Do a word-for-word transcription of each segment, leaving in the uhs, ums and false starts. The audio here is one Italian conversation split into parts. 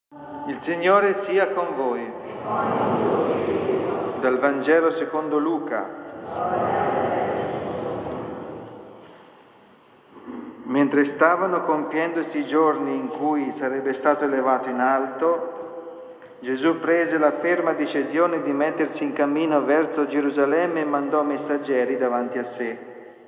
Il Signore sia con voi. Dal Vangelo secondo Luca. Mentre stavano compiendosi i giorni in cui sarebbe stato elevato in alto, Gesù prese la ferma decisione di mettersi in cammino verso Gerusalemme e mandò messaggeri davanti a sé.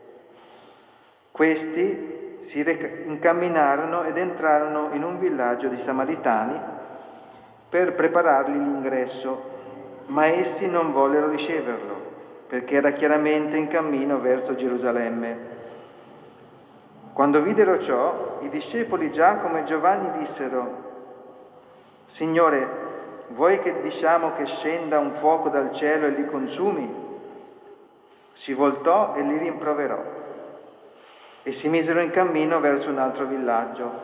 Questi si incamminarono ed entrarono in un villaggio di Samaritani per preparargli l'ingresso, ma essi non vollero riceverlo, perché era chiaramente in cammino verso Gerusalemme. Quando videro ciò, i discepoli Giacomo e Giovanni dissero: «Signore, vuoi che diciamo che scenda un fuoco dal cielo e li consumi?» Si voltò e li rimproverò, e si misero in cammino verso un altro villaggio.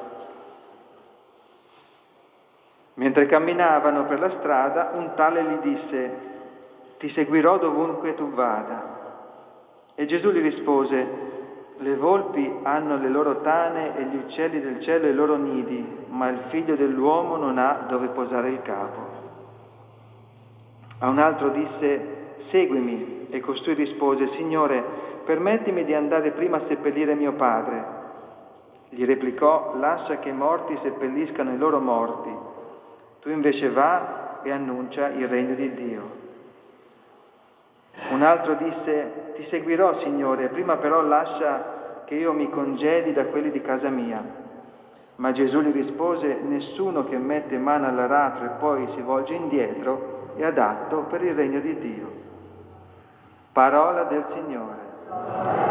Mentre camminavano per la strada, un tale gli disse: «Ti seguirò dovunque tu vada». E Gesù gli rispose: «Le volpi hanno le loro tane e gli uccelli del cielo i loro nidi, ma il figlio dell'uomo non ha dove posare il capo». A un altro disse: «Seguimi». E costui rispose: «Signore, permettimi di andare prima a seppellire mio padre». Gli replicò: «Lascia che i morti seppelliscano i loro morti. Tu invece va e annuncia il regno di Dio». Un altro disse: «Ti seguirò, Signore, prima però lascia che io mi congedi da quelli di casa mia». Ma Gesù gli rispose: «Nessuno che mette mano all'aratro e poi si volge indietro è adatto per il regno di Dio». Parola del Signore.